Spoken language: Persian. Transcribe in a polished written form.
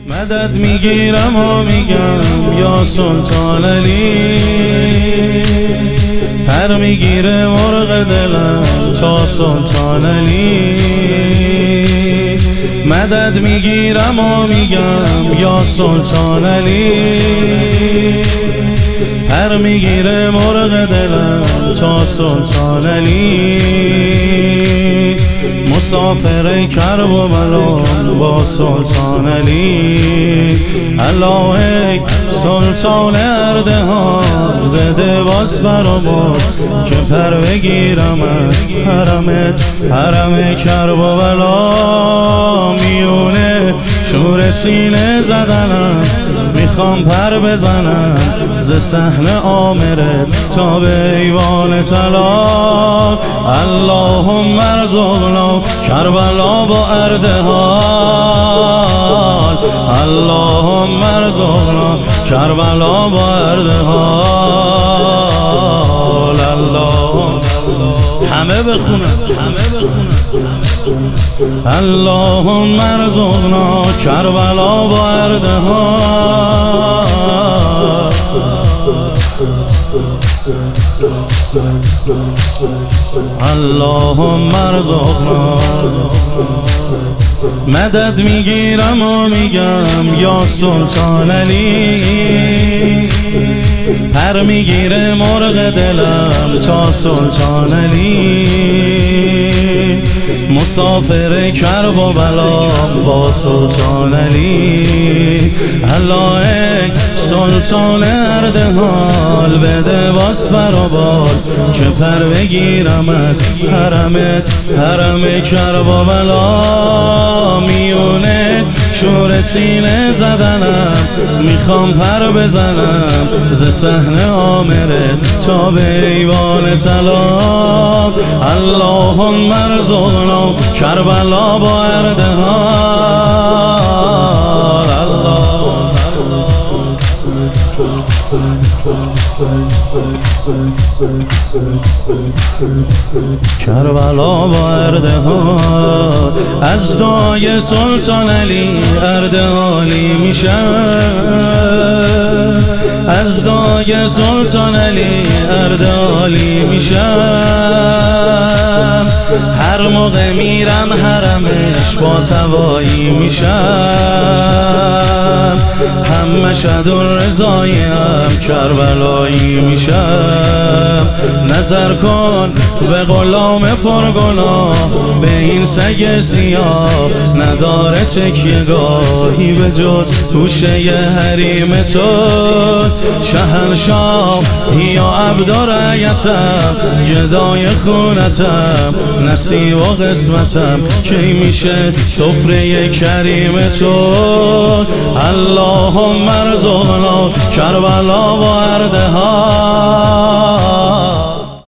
مدد میگیرم و میگم یا سلطان علی، پر میگیره مرغ دلم تا سلطان علی. مدد میگیرم و میگم یا سلطان علی، پر میگیره مرغ دلم تا سلطان علی. مسافر کرب و بلا با سلطان علی، الله سلطان اردهان بده باز برامون که پر بگیرم از حرمت، حرم کرب و بلا. میونه شور سینه زدنم، میخوام پر بزنم ز صحن آمرت تا به ایوان طلا. اللهم ارزقنا کربلا با اردهان، اللهم ارزقنا کربلا با اردهان. اللهم همه بخونن، اللهم ارزقنا کربلا با اردهان. اللهم ارزقنا. مدد میگیرم و میگم یا سلطان علی، پر میگیره مرغ دلم تا سلطان علی. مسافر کرب و بلا با سلطان علی، الله سلطان اردهان بده باز براباز که پر بگیرم از حرمت، حرم کرب و بلا. میونه شور سینه زدنم، میخوام پر بزنم ز صحن آمرت تا به ایوان طلا. اللهم ارزقنا کربلا با اردهان. کربلا با اردهان، از دعای سلطان علی اردهانی میشم، از دعای سلطان علی اردهانی میشم. هر موقع میرم حرمش با سوایی میشم، هم مشهد الرضاییم کربلایی میشم. نظر کن به غلام پرگناه، به این سگ سیاه نداره تکیه‌گاهی به جز گوشه حریم تو. شهنشاه یا عبد و رعیتم، گدای خونتم، نصیب و قسمتم کی میشه سفره کریم تو. اللهم ارزقنا کربلا و اردهان.